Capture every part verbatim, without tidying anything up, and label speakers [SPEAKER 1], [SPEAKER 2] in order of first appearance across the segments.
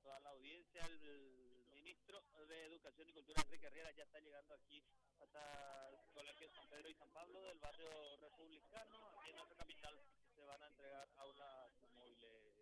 [SPEAKER 1] toda la audiencia. El ministro de Educación y Cultura, Enrique Riera, ya está llegando aquí hasta el Colegio San Pedro y San Pablo del barrio republicano, aquí en nuestra capital. Se van a entregar aulas móviles.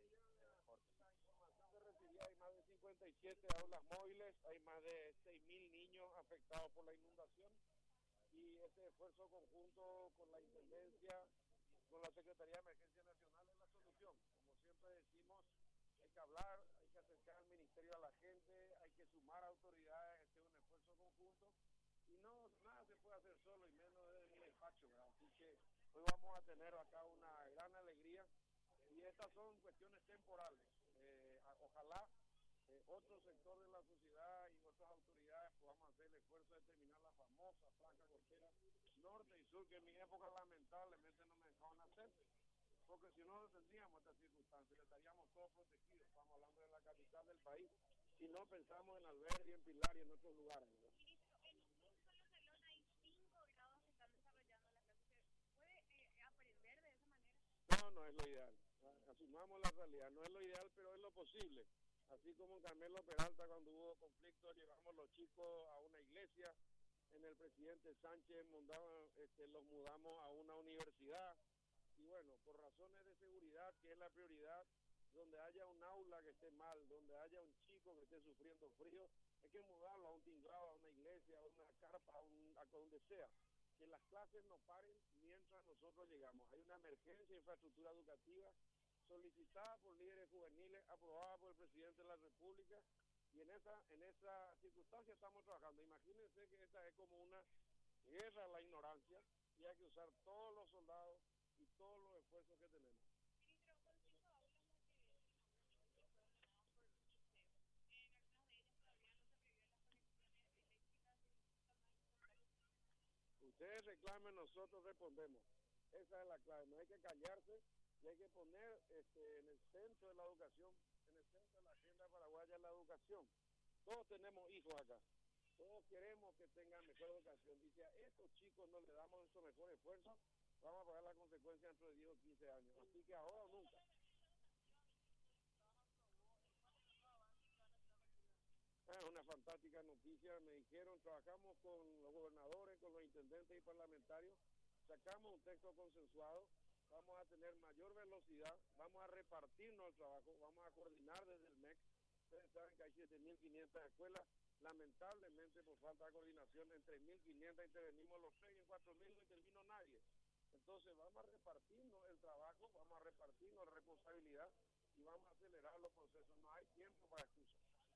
[SPEAKER 2] Se recibía, hay más de cincuenta y siete aulas móviles, hay más de seis mil niños afectados por la inundación, y ese esfuerzo conjunto con la Intendencia, con la Secretaría de Emergencia Nacional es la solución. Como siempre decimos, hay que hablar, hay que acercar al ministerio a la gente, hay que sumar autoridades, este es un esfuerzo conjunto, y no, nada se puede hacer solo, y menos desde mi despacho, ¿verdad? Así que hoy vamos a tener acá una gran alegría, y estas son cuestiones temporales. Eh, ojalá eh, otro sector de la sociedad y otras autoridades podamos hacer el esfuerzo de terminar la famosa franja costera norte y sur, que en mi época lamentablemente no me dejaban hacer, porque si no, no tendríamos estas circunstancias, estaríamos todos protegidos. Estamos hablando de la capital del país y no pensamos en Alberdi, en Pilar y en otros lugares, ¿verdad?
[SPEAKER 3] Ministro, en un solo salón hay cinco grados que están desarrollando la clase. ¿Se puede eh, aprender de esa manera?
[SPEAKER 2] No, no es lo ideal. Asumamos la realidad. No es lo ideal, pero es lo posible. Así como en Carmelo Peralta, cuando hubo conflicto, llevamos los chicos a una iglesia. En el presidente Sánchez mudaba, este, los mudamos a una universidad. Y bueno, por razones de seguridad, que es la prioridad, donde haya un aula que esté mal, donde haya un chico que esté sufriendo frío, hay que mudarlo a un tinglado, a una iglesia, a una carpa, a, un, a donde sea. Que las clases no paren mientras nosotros llegamos. Hay una emergencia de infraestructura educativa solicitada por líderes juveniles, aprobada por el presidente de la República, y en esa en esa circunstancia estamos trabajando. Imagínense que esta es como una guerra a la ignorancia, y hay que usar todos los soldados y todos los esfuerzos que tenemos.
[SPEAKER 3] Ministro, con cinco aulas las que fueron ganadas por el liceo, en algunas de ellas todavía no se previeron las conexiones eléctricas y
[SPEAKER 2] ustedes reclamen, nosotros respondemos. Esa es la clave. No hay que callarse y hay que poner este, en el centro de la educación, en el centro de la agenda paraguaya la educación. Todos tenemos hijos acá. Todos queremos que tengan mejor educación. Y si a estos chicos no le damos nuestro mejor esfuerzo, vamos a pagar las consecuencias dentro de diez o quince años. Así que ahora o nunca. Es una fantástica noticia, me dijeron, trabajamos con los gobernadores, con los intendentes y parlamentarios, sacamos un texto consensuado, vamos a tener mayor velocidad, vamos a repartirnos el trabajo, vamos a coordinar desde el M E C. Ustedes saben que hay siete mil quinientas escuelas, lamentablemente por falta de coordinación en tres mil quinientas intervenimos los tres y en cuatro mil no intervino nadie. Entonces vamos a repartirnos el trabajo, vamos a repartirnos la responsabilidad y vamos a acelerar los procesos, no hay tiempo para excusas.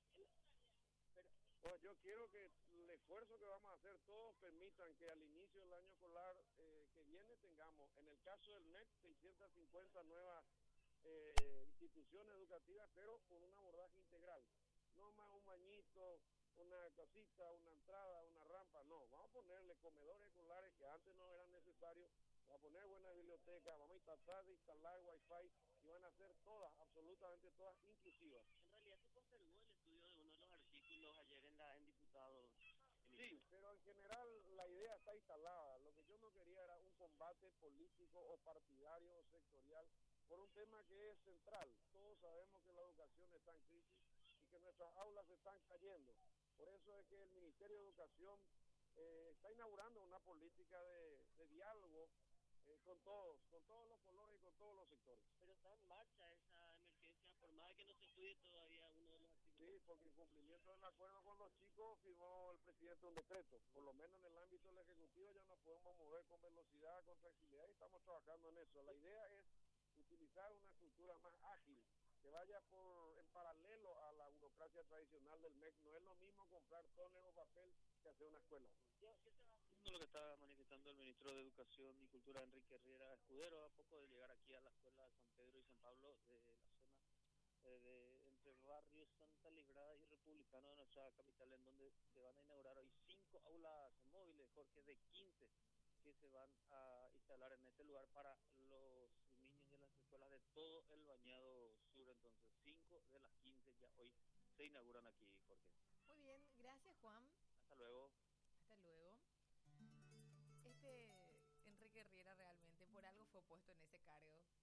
[SPEAKER 2] Pues yo quiero que el esfuerzo que vamos a hacer todos permitan que al inicio del año escolar eh, que viene tengamos, en el caso del M E C, seiscientas cincuenta nuevas eh, instituciones educativas, pero con un abordaje integral. No más un bañito, una casita, una entrada, una rampa, no. Vamos a ponerle comedores escolares que antes no eran necesarios, vamos a poner buenas bibliotecas, vamos a tratar de instalar wifi y van a ser todas, absolutamente todas inclusivas.
[SPEAKER 1] En realidad se postergó el estudio de uno de los artículos ayer en la en diputados.
[SPEAKER 2] Sí, pero en general la idea está instalada. Lo que yo no quería era un combate político o partidario o sectorial por un tema que es central. Todos sabemos que la educación está en crisis y que nuestras aulas se están cayendo. Por eso es que el Ministerio de Educación eh, está inaugurando una política de, de diálogo Eh, con todos, con todos los colores y con todos los sectores.
[SPEAKER 1] Pero está en marcha esa emergencia, por más que no se estudie todavía uno de los artículos.
[SPEAKER 2] Sí, porque en cumplimiento del acuerdo con los chicos firmó el presidente un decreto. Por lo menos en el ámbito del Ejecutivo ya nos podemos mover con velocidad, con tranquilidad y estamos trabajando en eso. La idea es utilizar una estructura más ágil, que vaya por en paralelo a la burocracia tradicional del M E C. No es lo mismo comprar tóner o papel que hacer una escuela.
[SPEAKER 1] ¿Qué se va haciendo lo que está manifestando el ministro de Educación y Cultura, Enrique Riera Escudero, a poco de llegar aquí a la escuela de San Pedro y San Pablo, de la zona eh, de entre el barrio Santa Librada y Republicano de nuestra capital, en donde se van a inaugurar hoy cinco aulas móviles, Jorge, de quince que se van a instalar en este lugar para los niños de las escuelas de todo el Bañado Sur. Entonces, cinco de las quince ya hoy se inauguran aquí, Jorge.
[SPEAKER 4] Muy bien, gracias, Juan.
[SPEAKER 1] Hasta luego.
[SPEAKER 4] Hasta luego. Este Enrique Riera realmente por algo fue puesto en ese cargo.